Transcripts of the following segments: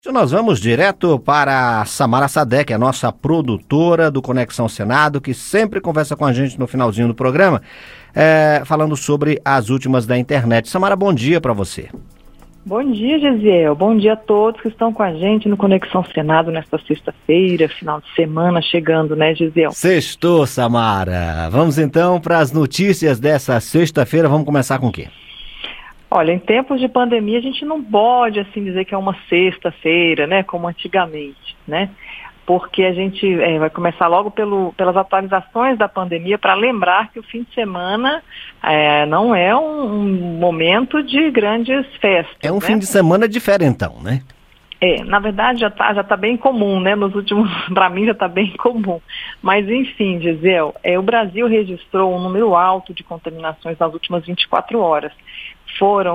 Nós vamos direto para a Samara Sadek, a nossa produtora do Conexão Senado, que sempre conversa com a gente no finalzinho do programa, falando sobre as últimas da internet. Samara, bom dia para você. Bom dia, Gesiel. Bom dia a todos que estão com a gente no Conexão Senado nesta sexta-feira, final de semana chegando, né, Gesiel? Sextou, Samara. Vamos então para as notícias dessa sexta-feira. Vamos começar com o quê? Olha, em tempos de pandemia a gente não pode assim dizer que é uma sexta-feira, né, como antigamente, né? Porque a gente vai começar logo pelas atualizações da pandemia para lembrar que o fim de semana não é um momento de grandes festas. É um fim de semana diferentão, né? Na verdade já tá bem comum, né? Nos últimos, para mim já está bem comum. Mas enfim, Gisele, o Brasil registrou um número alto de contaminações nas últimas 24 horas. Foram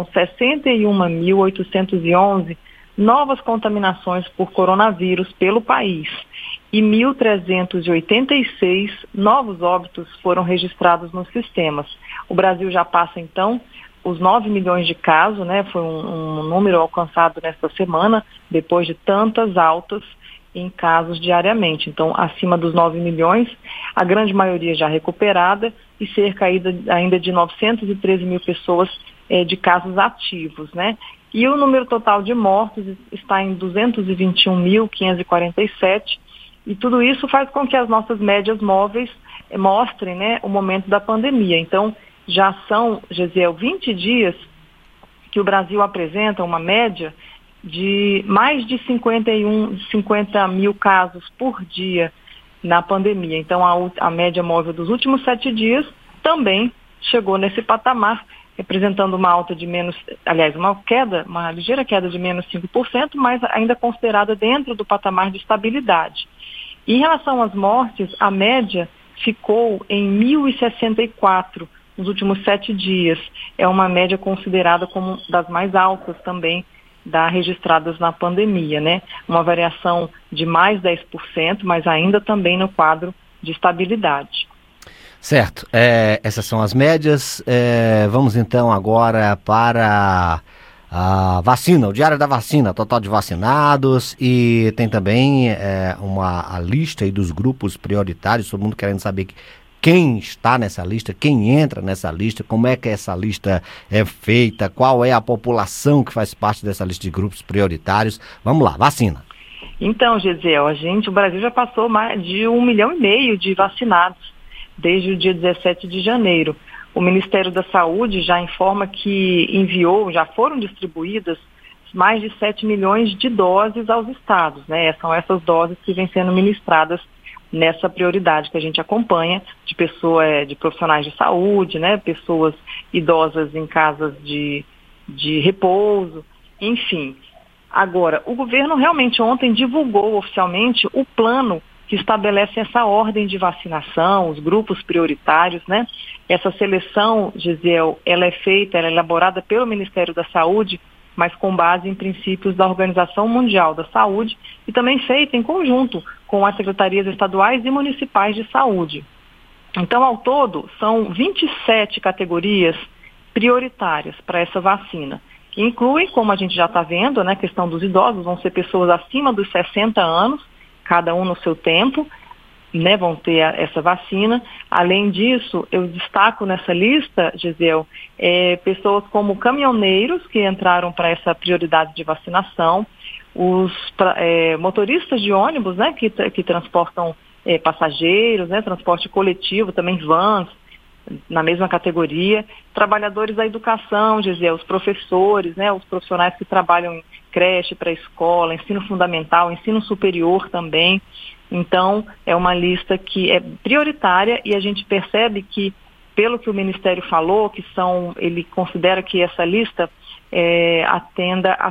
61.811 novas contaminações por coronavírus pelo país e 1.386 novos óbitos foram registrados nos sistemas. O Brasil já passa, então, os 9 milhões de casos, né? Foi um número alcançado nesta semana, depois de tantas altas em casos diariamente. Então, acima dos 9 milhões, a grande maioria já recuperada e cerca ainda de 913 mil pessoas de casos ativos, né? E o número total de mortos está em 221.547 e tudo isso faz com que as nossas médias móveis mostrem, né, o momento da pandemia. Então, já são, Gesiel, 20 dias que o Brasil apresenta uma média de mais de 50 mil casos por dia na pandemia. Então, a média móvel dos últimos 7 dias também chegou nesse patamar, representando uma ligeira queda de menos 5%, mas ainda considerada dentro do patamar de estabilidade. Em relação às mortes, a média ficou em 1.064 nos últimos 7 dias. É uma média considerada como das mais altas também registradas na pandemia, né? Uma variação de mais 10%, mas ainda também no quadro de estabilidade. Certo, essas são as médias. Vamos então agora para a vacina, o Diário da Vacina, total de vacinados, e tem também a lista aí dos grupos prioritários, todo mundo querendo saber quem está nessa lista, quem entra nessa lista, como é que essa lista é feita, qual é a população que faz parte dessa lista de grupos prioritários. Vamos lá, vacina. Então, Gesiel, o Brasil já passou mais de 1,5 milhão de vacinados desde o dia 17 de janeiro. O Ministério da Saúde já informa que já foram distribuídas mais de 7 milhões de doses aos estados, né? São essas doses que vêm sendo ministradas nessa prioridade que a gente acompanha de profissionais de saúde, né? Pessoas idosas em casas de repouso, enfim. Agora, o governo realmente ontem divulgou oficialmente o plano que estabelece essa ordem de vacinação, os grupos prioritários, né? Essa seleção, Gesiel, ela é elaborada pelo Ministério da Saúde, mas com base em princípios da Organização Mundial da Saúde e também feita em conjunto com as secretarias estaduais e municipais de saúde. Então, ao todo, são 27 categorias prioritárias para essa vacina, que incluem, como a gente já está vendo, né, a questão dos idosos, vão ser pessoas acima dos 60 anos, cada um no seu tempo, né, vão ter essa vacina. Além disso, eu destaco nessa lista, Gisele, pessoas como caminhoneiros que entraram para essa prioridade de vacinação, os motoristas de ônibus, né, que transportam passageiros, né, transporte coletivo, também vans, na mesma categoria, trabalhadores da educação, Gisele, os professores, né, os profissionais que trabalham em creche, pré-escola, ensino fundamental, ensino superior também. Então, é uma lista que é prioritária e a gente percebe que, pelo que o Ministério falou, ele considera que essa lista atenda a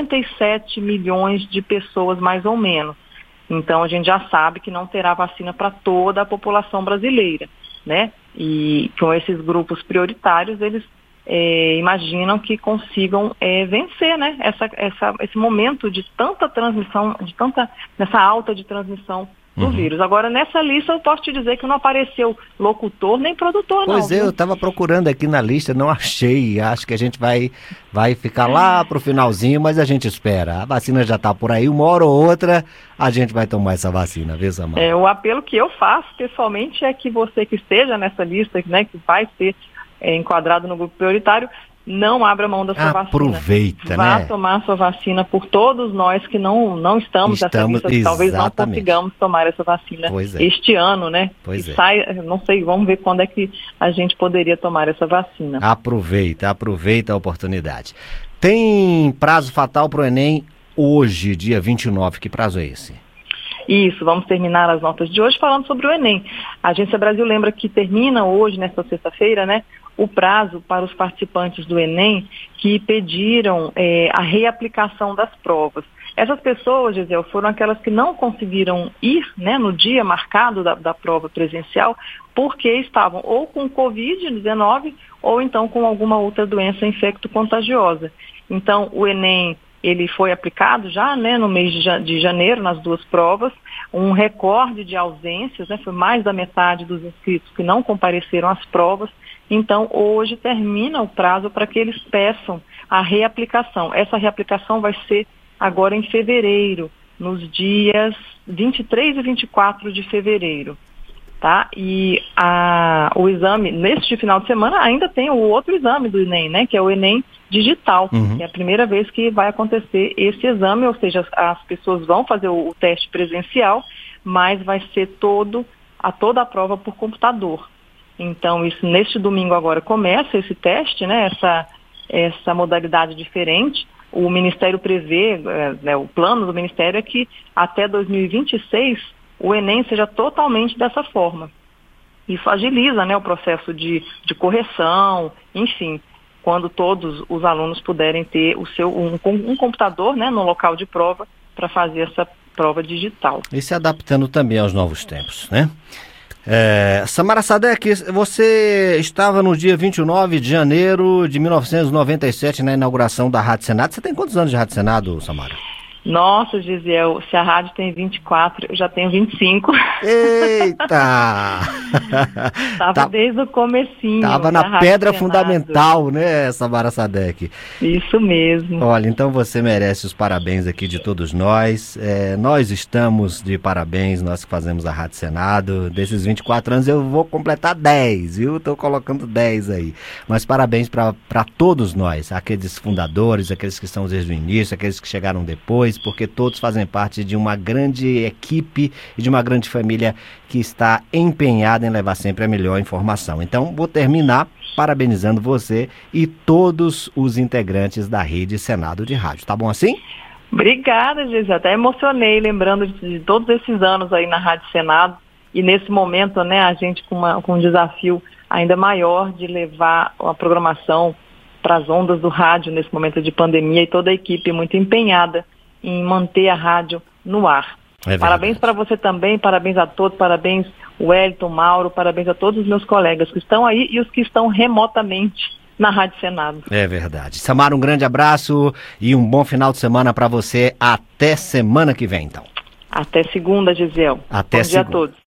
77 milhões de pessoas, mais ou menos. Então, a gente já sabe que não terá vacina para toda a população brasileira, né? E com esses grupos prioritários, eles imaginam que consigam vencer, né, esse momento de tanta transmissão, nessa alta de transmissão do vírus. Agora, nessa lista, eu posso te dizer que não apareceu locutor nem produtor, Pois não. Eu estava procurando aqui na lista, não achei. Acho que a gente vai ficar lá pro finalzinho, mas a gente espera. A vacina já está por aí, uma hora ou outra a gente vai tomar essa vacina, viu, Samara? O apelo que eu faço, pessoalmente, é que você que esteja nessa lista, né, que vai ser enquadrado no grupo prioritário, não abra mão da sua vacina. Aproveita, Vá né? tomar a sua vacina por todos nós que não estamos nessa lista, que talvez não consigamos tomar essa vacina este ano, né? Não sei, vamos ver quando é que a gente poderia tomar essa vacina. Aproveita a oportunidade. Tem prazo fatal para o Enem hoje, dia 29, que prazo é esse? Isso, vamos terminar as notas de hoje falando sobre o Enem. A Agência Brasil lembra que termina hoje, nesta sexta-feira, né, o prazo para os participantes do Enem que pediram a reaplicação das provas. Essas pessoas, Gisele, foram aquelas que não conseguiram ir, né, no dia marcado da prova presencial porque estavam ou com Covid-19 ou então com alguma outra doença infecto-contagiosa. Então, o Enem ele foi aplicado já, né, no mês de janeiro, nas duas provas, um recorde de ausências, né, foi mais da metade dos inscritos que não compareceram às provas. Então, hoje termina o prazo para que eles peçam a reaplicação. Essa reaplicação vai ser agora em fevereiro, nos dias 23 e 24 de fevereiro. Tá? E o exame, neste final de semana, ainda tem o outro exame do Enem, né, que é o Enem digital, que é a primeira vez que vai acontecer esse exame, ou seja, as pessoas vão fazer o teste presencial, mas vai ser toda a prova por computador. Então, isso neste domingo agora começa esse teste, né, essa modalidade diferente. O Ministério prevê, o plano do Ministério é que até 2026 o Enem seja totalmente dessa forma. Isso agiliza, né, o processo de correção, enfim, quando todos os alunos puderem ter um computador, né, no local de prova para fazer essa prova digital. E se adaptando também aos novos tempos, né? Samara Sadek, você estava no dia 29 de janeiro de 1997 na inauguração da Rádio Senado. Você tem quantos anos de Rádio Senado, Samara? Nossa, Gisele, se a rádio tem 24, eu já tenho 25. Eita! Estava desde o comecinho. Estava na pedra fundamental, né, Samara Sadek? Isso mesmo. Olha, então você merece os parabéns aqui de todos nós. Nós estamos de parabéns, nós que fazemos a Rádio Senado. Desses 24 anos eu vou completar 10, viu? Estou colocando 10 aí. Mas parabéns para todos nós, aqueles fundadores, aqueles que estão desde o início, aqueles que chegaram depois, porque todos fazem parte de uma grande equipe e de uma grande família que está empenhada em levar sempre a melhor informação. Então, vou terminar parabenizando você e todos os integrantes da Rede Senado de Rádio. Tá bom assim? Obrigada, Gisele. Até emocionei lembrando de todos esses anos aí na Rádio Senado e nesse momento, né, a gente com um desafio ainda maior de levar a programação para as ondas do rádio nesse momento de pandemia e toda a equipe muito empenhada em manter a rádio no ar. Parabéns para você também, parabéns a todos, parabéns Wellington, Mauro, parabéns a todos os meus colegas que estão aí e os que estão remotamente na Rádio Senado. É verdade. Samara, um grande abraço e um bom final de semana para você. Até semana que vem, então. Até segunda, Gisele. Até bom dia a todos.